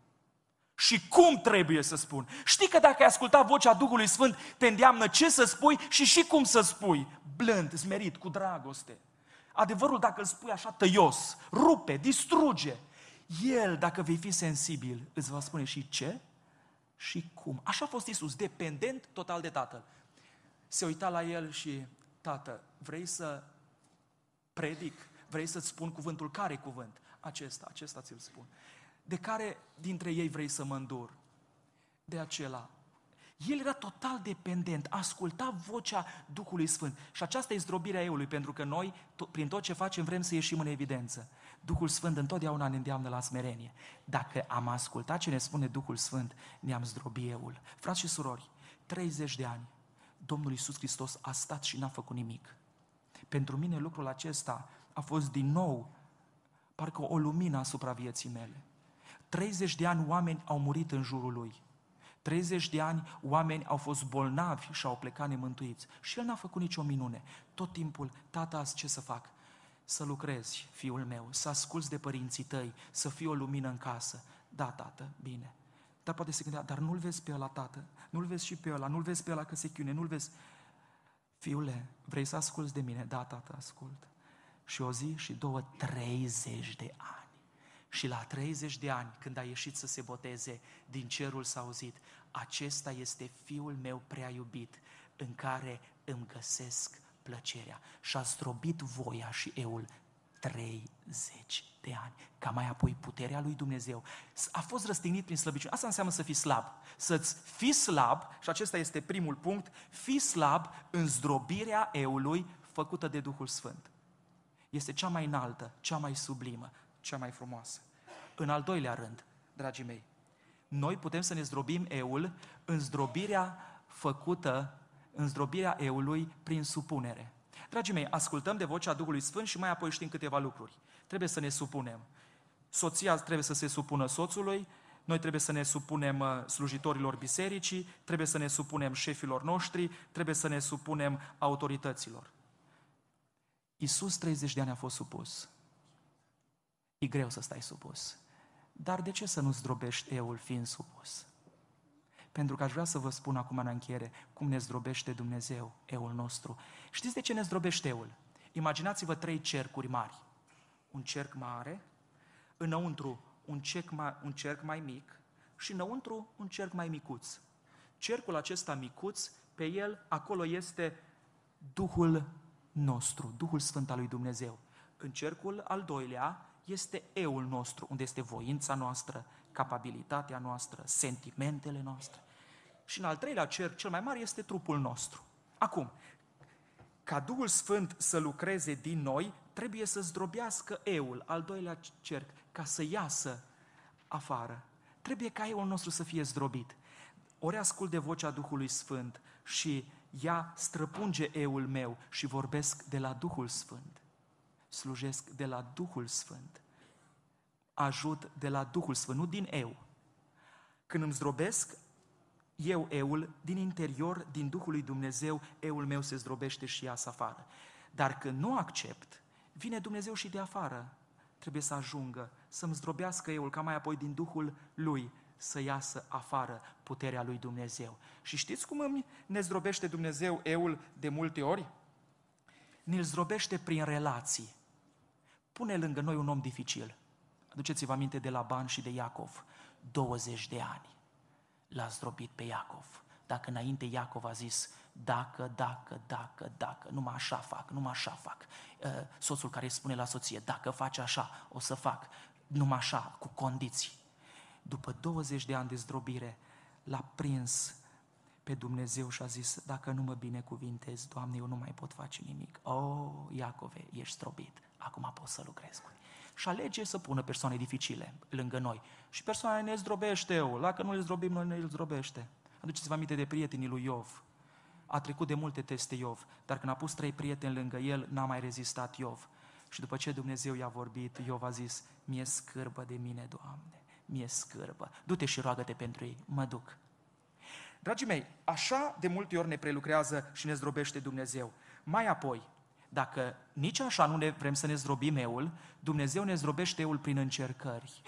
și cum trebuie să spun. Știi că dacă ai asculta vocea Duhului Sfânt, te îndeamnă ce să spui și cum să spui. Blând, smerit, cu dragoste. Adevărul, dacă îl spui așa tăios, rupe, distruge. El, dacă vei fi sensibil, îți va spune și ce și cum. Așa a fost Iisus, dependent total de Tatăl. Se uita la el și, Tată, vrei să predic? Vrei să-ți spun cuvântul? Care cuvânt? Acesta ți-l spun. De care dintre ei vrei să mă îndur? De acela. El era total dependent, asculta vocea Duhului Sfânt. Și aceasta e zdrobirea eului, pentru că noi, prin tot ce facem, vrem să ieșim în evidență. Duhul Sfânt întotdeauna ne îndeamnă la smerenie. Dacă am ascultat ce ne spune Duhul Sfânt, ne-am zdrobit eul. Frați și surori, 30 de ani, Domnul Iisus Hristos a stat și n-a făcut nimic. Pentru mine lucrul acesta a fost din nou parcă o lumină asupra vieții mele. 30 de ani oameni au murit în jurul Lui. 30 de ani oameni au fost bolnavi și au plecat nemântuiți. Și El n-a făcut nicio minune. Tot timpul, tata, azi ce să fac? Să lucrezi, fiul meu, să asculți de părinții tăi, să fii o lumină în casă. Da, tată, bine. Dar poate se gândea, dar nu-l vezi pe ăla, tată, nu-l vezi și pe ăla, nu-l vezi pe ăla că se chiune, nu-l vezi. Fiule, vrei să asculți de mine? Da, tată, ascult. Și o zi și două, 30 de ani. Și la 30 de ani, când a ieșit să se boteze, din cerul s-a auzit, acesta este Fiul meu prea iubit, în care îmi găsesc plăcerea. Și a zdrobit voia și eul 30 de ani, ca mai apoi puterea lui Dumnezeu. A fost răstignit prin slăbiciune. Asta înseamnă să fii slab. Să-ți fii slab, și acesta este primul punct, fii slab în zdrobirea eului făcută de Duhul Sfânt. Este cea mai înaltă, cea mai sublimă, cea mai frumoasă. În al doilea rând, dragii mei, noi putem să ne zdrobim eul în zdrobirea făcută, în zdrobirea eului prin supunere. Dragii mei, ascultăm de vocea Duhului Sfânt și mai apoi știm câteva lucruri. Trebuie să ne supunem. Soția trebuie să se supună soțului, noi trebuie să ne supunem slujitorilor bisericii, trebuie să ne supunem șefilor noștri, trebuie să ne supunem autorităților. Iisus 30 de ani a fost supus. E greu să stai supus. Dar de ce să nu zdrobești eul fiind supus? Pentru că aș vrea să vă spun acum în încheiere cum ne zdrobește Dumnezeu eul nostru. Știți de ce ne zdrobește eul? Imaginați-vă 3 cercuri mari. Un cerc mare, înăuntru un cerc mai mic și înăuntru un cerc mai micuț. Cercul acesta micuț, pe el, acolo este Duhul nostru, Duhul Sfânt al lui Dumnezeu. În cercul al doilea este eul nostru, unde este voința noastră, capabilitatea noastră, sentimentele noastre. Și în al treilea cerc, cel mai mare, este trupul nostru. Acum, ca Duhul Sfânt să lucreze din noi, trebuie să zdrobească eul, al doilea cerc, ca să iasă afară. Trebuie ca eul nostru să fie zdrobit. Ori ascult de vocea Duhului Sfânt și ea străpunge eul meu și vorbesc de la Duhul Sfânt. Slujesc de la Duhul Sfânt. Ajut de la Duhul Sfânt, nu din eu. Când îmi zdrobesc eu eul, din interior, din Duhul lui Dumnezeu, eul meu se zdrobește și iasă afară. Dar când nu accept, vine Dumnezeu și de afară. Trebuie să ajungă, să-mi zdrobească eul, ca mai apoi din Duhul lui să iasă afară puterea lui Dumnezeu. Și știți cum ne zdrobește Dumnezeu eul de multe ori? Ne-l zdrobește prin relații. Pune lângă noi un om dificil. Aduceți-vă aminte de Laban și de Iacov. 20 de ani l-a zdrobit pe Iacov. Dacă înainte Iacov a zis, dacă, numai așa fac. Soțul care îi spune la soție, dacă faci așa, o să fac. Numai așa, cu condiții. După 20 de ani de zdrobire, l-a prins pe Dumnezeu și a zis, dacă nu mă binecuvintezi, Doamne, eu nu mai pot face nimic. Iacove, ești zdrobit, acum poți să lucrezi cu el. Și alege să pună persoane dificile lângă noi. Și persoana ne zdrobește eu, dacă nu le zdrobim, noi ne îl zdrobește. Aduceți-vă aminte de prietenii lui Iov. A trecut de multe teste Iov, dar când a pus 3 prieteni lângă el, n-a mai rezistat Iov. Și după ce Dumnezeu i-a vorbit, Iov a zis, mi-e scârbă de mine, Doamne, mi-e scârbă. Du-te și roagă-te pentru ei, mă duc. Dragii mei, așa de multe ori ne prelucrează și ne zdrobește Dumnezeu. Mai apoi, dacă nici așa nu ne vrem să ne zdrobim eul, Dumnezeu ne zdrobește eul prin încercări.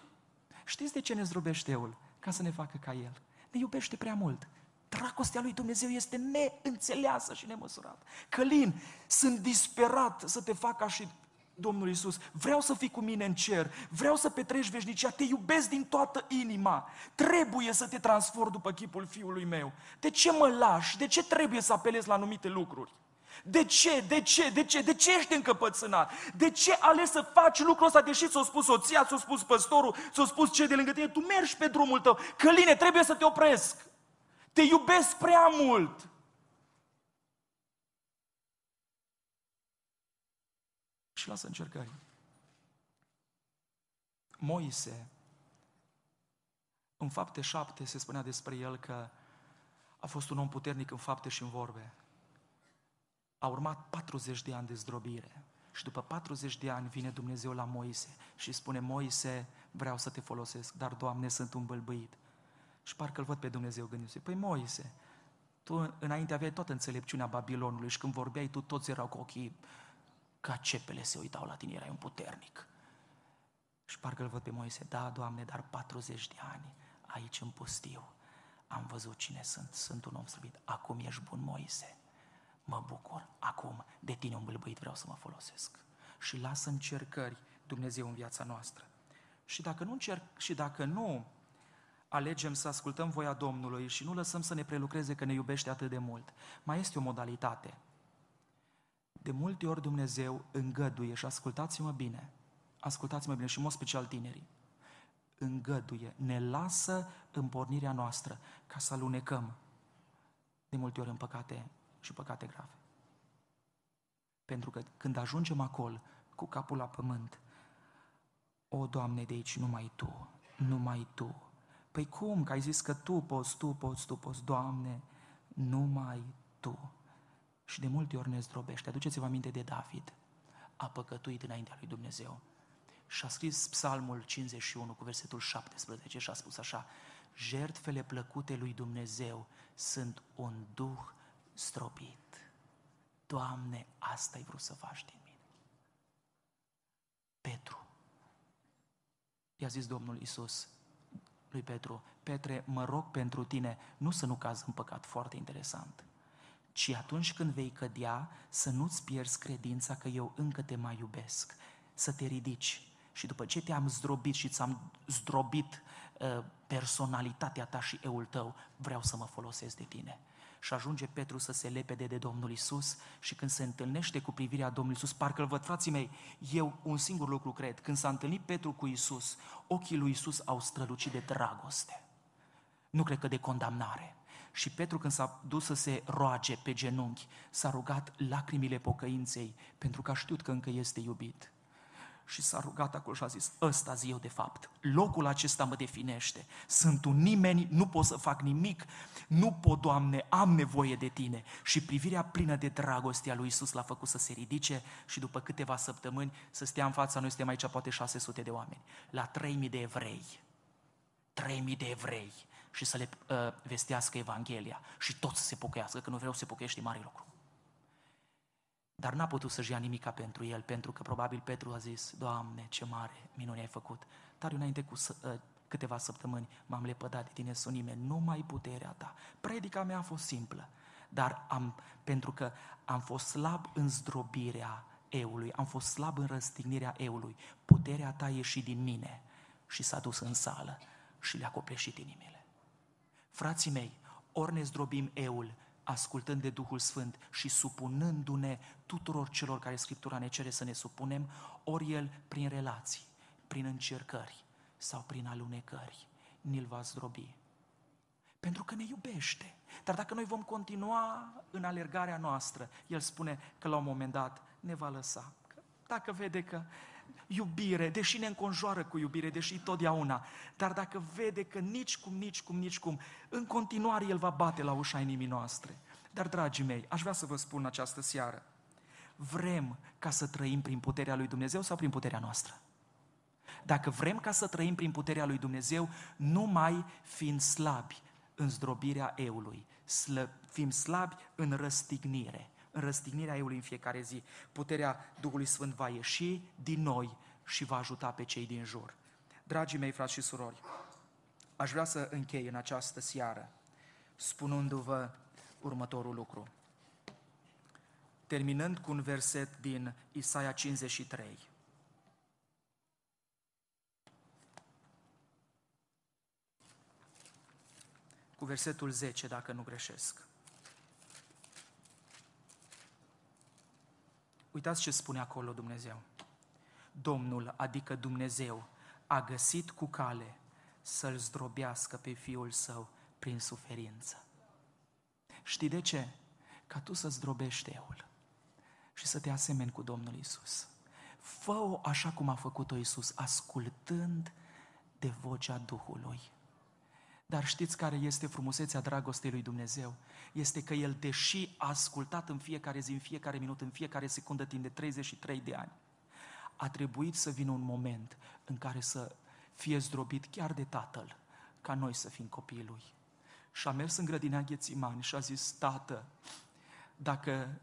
Știți de ce ne zdrobește eul? Ca să ne facă ca El. Ne iubește prea mult. Dragostea lui Dumnezeu este neînțeleasă și nemăsurată. Călin, sunt disperat să te fac ca și Domnul Iisus. Vreau să fii cu mine în cer. Vreau să petreci veșnicia. Te iubesc din toată inima. Trebuie să te transform după chipul Fiului meu. De ce mă lași? De ce trebuie să apelezi la anumite lucruri? De ce? De ce ești încăpățânat? De ce ales să faci lucrul ăsta, deși ți-a spus soția, ți-a spus păstorul, ți-a spus cei de lângă tine? Tu mergi pe drumul tău. Căline, trebuie să te opresc. Te iubesc prea mult. Și lasă încercări. Moise, în Fapte 7 se spunea despre el că a fost un om puternic în fapte și în vorbe. A urmat 40 de ani de zdrobire. Și după 40 de ani vine Dumnezeu la Moise și spune: Moise, vreau să te folosesc, dar, Doamne, sunt un bâlbâit. Și parcă îl văd pe Dumnezeu gândindu-se: păi Moise, tu înainte aveai toată înțelepciunea Babilonului și când vorbeai tu, toți erau cu ochii ca cepele, se uitau la tine, erai un puternic. Și parcă îl văd pe Moise: da, Doamne, dar 40 de ani aici în pustiu am văzut cine sunt. Sunt un om slăbit. Acum ești bun, Moise. Mă bucur. Acum de tine, un bâlbâit, vreau să mă folosesc. Și lasă încercări Dumnezeu în viața noastră. Și dacă nu alegem să ascultăm voia Domnului și nu lăsăm să ne prelucreze că ne iubește atât de mult, mai este o modalitate. De multe ori Dumnezeu îngăduie, și ascultați-mă bine și în mod special tinerii, îngăduie, ne lasă în pornirea noastră ca să alunecăm de multe ori în păcate și păcate grave. Pentru că când ajungem acolo cu capul la pământ: o, Doamne, de aici numai Tu. Păi cum? Că ai zis că Tu poți, Doamne, numai Tu. Și de multe ori ne zdrobește. Aduceți-vă aminte de David. A păcătuit înaintea lui Dumnezeu. Și a scris Psalmul 51 cu versetul 17 și a spus așa: jertfele plăcute lui Dumnezeu sunt un duh zdrobit. Doamne, asta ai vrut să faci din mine. Petru, i-a zis Domnul Iisus lui Petru: Petre, mă rog pentru tine, nu să nu cazi în păcat, foarte interesant, ci atunci când vei cădea să nu-ți pierzi credința că eu încă te mai iubesc, să te ridici. Și după ce te-am zdrobit și ți-am zdrobit personalitatea ta și eul tău, vreau să mă folosesc de tine. Și ajunge Petru să se lepede de Domnul Iisus și când se întâlnește cu privirea Domnului Iisus, parcă îl văd, frații mei, eu un singur lucru cred: când s-a întâlnit Petru cu Iisus, ochii lui Iisus au strălucit de dragoste. Nu cred că de condamnare. Și Petru, când s-a dus să se roage pe genunchi, s-a rugat lacrimile pocăinței, pentru că a știut că încă este iubit. Și s-a rugat acolo și a zis: ăsta-zi eu de fapt, locul acesta mă definește, sunt un nimeni, nu pot să fac nimic, nu pot, Doamne, am nevoie de Tine. Și privirea plină de dragoste a lui Iisus l-a făcut să se ridice și după câteva săptămâni să stea în fața, noi suntem aici poate 600 de oameni, la 3000 de evrei, 3000 de evrei, și să le vestească Evanghelia și toți să se pocăiască, că nu vreau să se pocăiești, mare lucru. Dar n-a putut să-și ia nimica pentru el, pentru că probabil Petru a zis: Doamne, ce mare minune ai făcut, dar eu înainte cu câteva săptămâni m-am lepădat de Tine, sunt nimeni, numai puterea Ta. Predica mea a fost simplă, dar pentru că am fost slab în zdrobirea eului, am fost slab în răstignirea eului, puterea Ta a ieșit din mine și s-a dus în sală și le-a copleșit inimile. Frații mei, ori ne zdrobim eul ascultând de Duhul Sfânt și supunându-ne tuturor celor care Scriptura ne cere să ne supunem, ori El prin relații, prin încercări sau prin alunecări ni-l va zdrobi. Pentru că ne iubește. Dar dacă noi vom continua în alergarea noastră, El spune că la un moment dat ne va lăsa. Dacă vede că iubire, deși ne înconjoară cu iubire, deși totdeauna, dar dacă vede că nici cum, în continuare El va bate la ușa inimii noastre. Dar, dragii mei, aș vrea să vă spun această seară: vrem ca să trăim prin puterea lui Dumnezeu sau prin puterea noastră? Dacă vrem ca să trăim prin puterea lui Dumnezeu, numai fiind slabi în zdrobirea eului, fim slabi în răstignire, în răstignirea eului în fiecare zi, puterea Duhului Sfânt va ieși din noi și va ajuta pe cei din jur. Dragii mei, frați și surori, aș vrea să închei în această seară spunându-vă următorul lucru. Terminând cu un verset din Isaia 53. Cu versetul 10, dacă nu greșesc. Uitați ce spune acolo Dumnezeu. Domnul, adică Dumnezeu, a găsit cu cale să-L zdrobească pe Fiul Său prin suferință. Știi de ce? Ca tu să zdrobești eul și să te asemeni cu Domnul Iisus. Fă-o așa cum a făcut-o Iisus, ascultând de vocea Duhului. Dar știți care este frumusețea dragostei lui Dumnezeu? Este că El, deși a ascultat în fiecare zi, în fiecare minut, în fiecare secundă, timp de 33 de ani, a trebuit să vină un moment în care să fie zdrobit chiar de Tatăl, ca noi să fim copiii Lui. Și a mers în grădina Ghețimani și a zis: Tată, dacă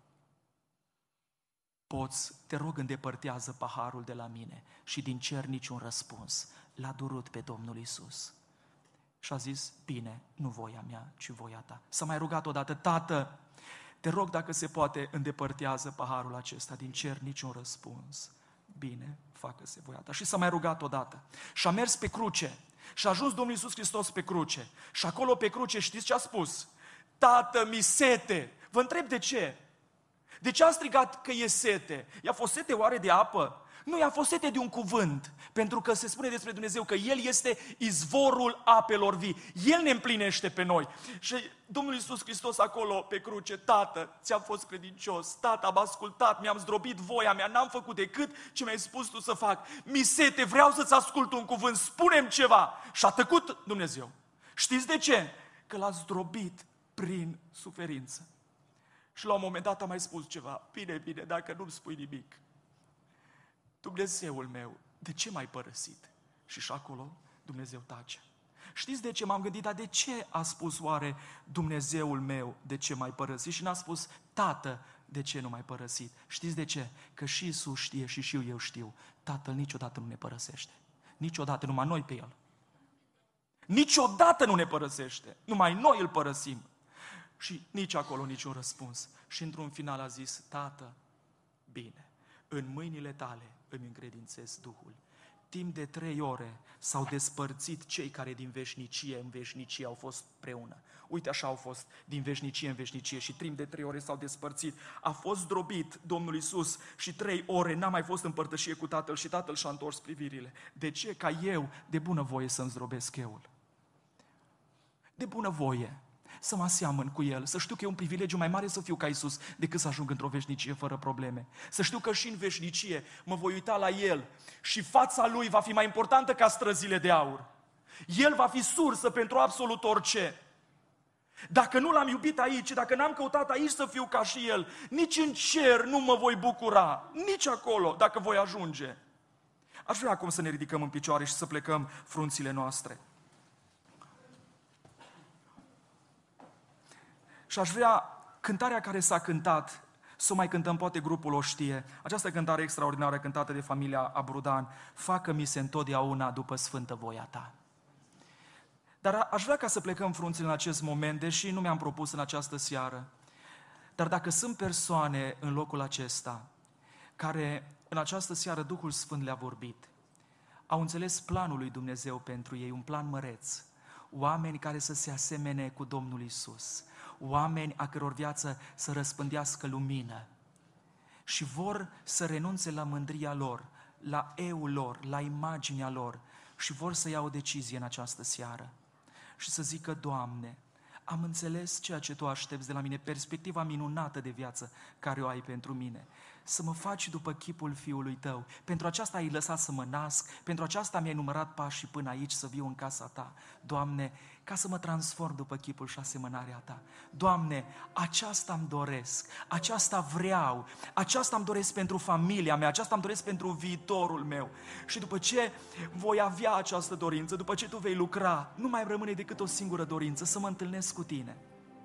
poți, te rog, îndepărtează paharul de la mine. Și din cer niciun răspuns. L-a durut pe Domnul Iisus. Și a zis: bine, nu voia mea, ci voia ta. S-a mai rugat odată: Tată, te rog, dacă se poate, îndepărtează paharul acesta. Din cer niciun răspuns. Bine, facă-se voia ta. Și s-a mai rugat odată. Și a mers pe cruce. Și a ajuns Domnul Iisus Hristos pe cruce. Și acolo pe cruce, știți ce a spus? Tată, mi sete. Vă întreb de ce? De ce a strigat că e sete? I-a fost sete oare de apă? Nu, i-a fost sete de un cuvânt. Pentru că se spune despre Dumnezeu că El este izvorul apelor vii. El ne împlinește pe noi. Și Domnul Iisus Hristos acolo pe cruce: Tată, ți-am fost credincios. Tată, am ascultat, mi-am zdrobit voia mea, n-am făcut decât ce mi-ai spus tu să fac. Mi sete, vreau să-ți ascult un cuvânt, spune-mi ceva. Și a tăcut Dumnezeu. Știți de ce? Că l-a zdrobit prin suferință. Și la un moment dat a mai spus ceva: bine, dacă nu-mi spui nimic, Dumnezeul meu, de ce m-ai părăsit? Și acolo Dumnezeu tace. Știți de ce m-am gândit? Dar de ce a spus oare Dumnezeul meu, de ce m-ai părăsit? Și n-a spus: Tată, de ce nu m-ai părăsit? Știți de ce? Că și Iisus știe și eu știu. Tatăl niciodată nu ne părăsește. Niciodată, numai noi pe El. Niciodată nu ne părăsește. Numai noi îl părăsim. Și nici acolo niciun răspuns. Și într-un final a zis: Tată, bine, în mâinile tale îmi încredințez Duhul. Timp de 3 ore s-au despărțit cei care din veșnicie în veșnicie au fost împreună. Uite, așa au fost din veșnicie în veșnicie și timp de 3 ore s-au despărțit. A fost zdrobit Domnul Iisus și 3 ore n-a mai fost în părtășie cu Tatăl și Tatăl și-a întors privirile. De ce? Ca eu de bună voie să-mi zdrobesc eul. De bună voie să mă aseamăn cu El, să știu că e un privilegiu mai mare să fiu ca Iisus decât să ajung într-o veșnicie fără probleme. Să știu că și în veșnicie mă voi uita la El și fața Lui va fi mai importantă ca străzile de aur. El va fi sursă pentru absolut orice. Dacă nu L-am iubit aici, dacă n-am căutat aici să fiu ca și El, nici în cer nu mă voi bucura, nici acolo, dacă voi ajunge. Aș vrea acum să ne ridicăm în picioare și să plecăm frunțile noastre. Și aș vrea cântarea care s-a cântat, să o mai cântăm, poate grupul o știe. Această cântare extraordinară cântată de familia Abrudan: Facă-mi se întotdeauna după sfântă voia ta. Dar aș vrea ca să plecăm frunțile în acest moment, deși nu mi-am propus în această seară. Dar dacă sunt persoane în locul acesta care în această seară Duhul Sfânt le-a vorbit, au înțeles planul lui Dumnezeu pentru ei, un plan măreț, oameni care să se asemene cu Domnul Iisus, oameni a căror viață să răspândească lumină și vor să renunțe la mândria lor, la eul lor, la imaginea lor și vor să ia o decizie în această seară și să zică: Doamne, am înțeles ceea ce Tu aștepți de la mine, perspectiva minunată de viață care o ai pentru mine. Să mă faci după chipul Fiului Tău. Pentru aceasta ai lăsat să mă nasc, pentru aceasta mi-ai numărat pașii până aici să viu în casa Ta. Doamne, ca să mă transform după chipul și asemănarea Ta. Doamne, aceasta îmi doresc, aceasta vreau, aceasta îmi doresc pentru familia mea, aceasta îmi doresc pentru viitorul meu. Și după ce voi avea această dorință, după ce Tu vei lucra, nu mai rămâne decât o singură dorință: să mă întâlnesc cu Tine.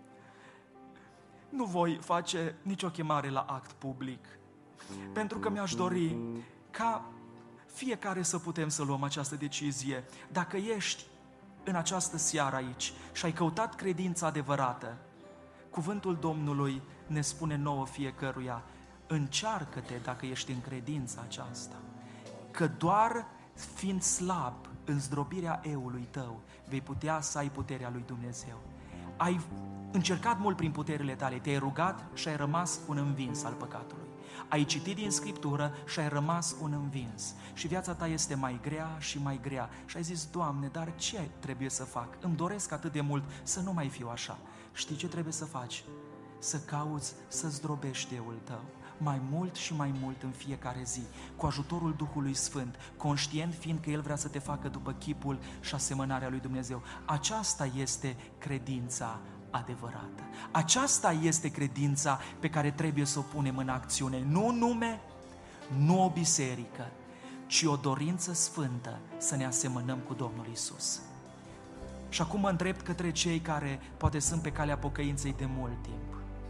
Nu voi face nicio chemare la act public, pentru că mi-aș dori ca fiecare să putem să luăm această decizie. Dacă ești în această seară aici și ai căutat credința adevărată, cuvântul Domnului ne spune nouă fiecăruia: încearcă-te dacă ești în credința aceasta, că doar fiind slab în zdrobirea eului tău, vei putea să ai puterea lui Dumnezeu. Ai încercat mult prin puterile tale, te-ai rugat și ai rămas un învins al păcatului. Ai citit din Scriptură și ai rămas un învins. Și viața ta este mai grea și mai grea. Și ai zis, Doamne, dar ce trebuie să fac? Îmi doresc atât de mult să nu mai fiu așa. Știi ce trebuie să faci? Să cauți să zdrobești eul tău mai mult și mai mult în fiecare zi, cu ajutorul Duhului Sfânt, conștient fiind că El vrea să te facă după chipul și asemănarea lui Dumnezeu. Aceasta este credința adevărată. Aceasta este credința pe care trebuie să o punem în acțiune. Nu un nume, nu o biserică, ci o dorință sfântă să ne asemănăm cu Domnul Iisus. Și acum mă îndrept către cei care poate sunt pe calea pocăinței de mult timp.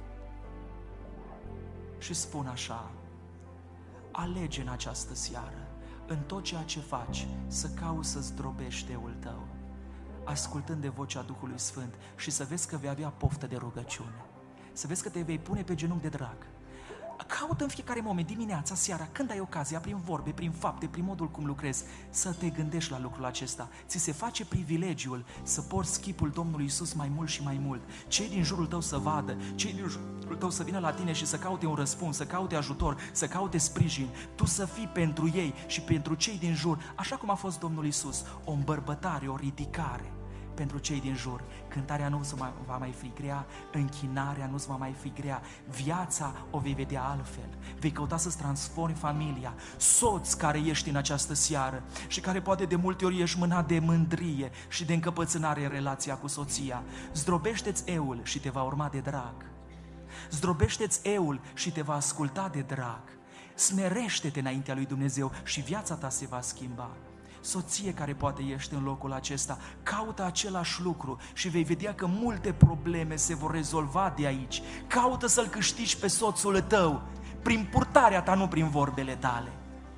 Și spun așa, alege în această seară, în tot ceea ce faci, să cauți să zdrobești eul tău, ascultând de vocea Duhului Sfânt și să vezi că vei avea poftă de rugăciune, să vezi că te vei pune pe genunchi de drag. Caută în fiecare moment, dimineața, seara, când ai ocazia, prin vorbe, prin fapte, prin modul cum lucrezi, să te gândești la lucrul acesta. Ți se face privilegiul să porți chipul Domnului Iisus mai mult și mai mult. Cei din jurul tău să vadă, cei din jurul tău să vină la tine și să caute un răspuns, să caute ajutor, să caute sprijin. Tu să fii pentru ei și pentru cei din jur, așa cum a fost Domnul Iisus, o îmbărbătare, o ridicare pentru cei din jur. Cântarea nu va mai fi grea, închinarea nu va mai fi grea, viața o vei vedea altfel. Vei căuta să-ți transformi familia. Soț care ești în această seară și care poate de multe ori ești mânat de mândrie și de încăpățânare în relația cu soția, zdrobește-ți eul și te va urma de drag. Zdrobește-ți eul și te va asculta de drag. Smerește-te înaintea lui Dumnezeu și viața ta se va schimba. Soție care poate ești în locul acesta, caută același lucru și vei vedea că multe probleme se vor rezolva de aici. Caută să-l câștigi pe soțul tău, prin purtarea ta, nu prin vorbele tale.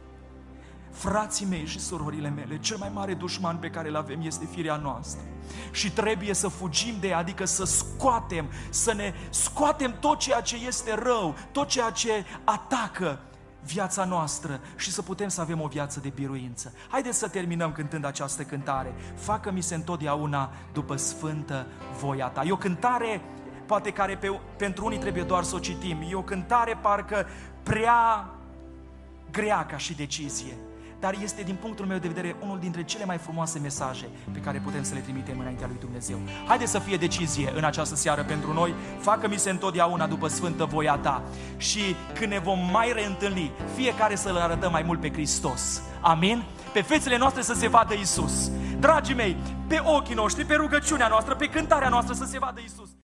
Frații mei și surorile mele, cel mai mare dușman pe care îl avem este firea noastră. Și trebuie să fugim de ea, adică să ne scoatem tot ceea ce este rău, tot ceea ce atacă viața noastră și să putem să avem o viață de biruință. Haideți să terminăm cântând această cântare. Facă-mi se întotdeauna după sfântă voia ta. E o cântare, poate care pentru unii trebuie doar să o citim. E o cântare parcă prea grea ca și decizie, dar este, din punctul meu de vedere, unul dintre cele mai frumoase mesaje pe care putem să le trimitem înaintea lui Dumnezeu. Haideți să fie decizie în această seară pentru noi. Facă-mi se întotdeauna după sfântă voia ta. Și când ne vom mai reîntâlni, fiecare să-L arătăm mai mult pe Hristos. Amin? Pe fețele noastre să se vadă Iisus. Dragii mei, pe ochii noștri, pe rugăciunea noastră, pe cântarea noastră să se vadă Iisus.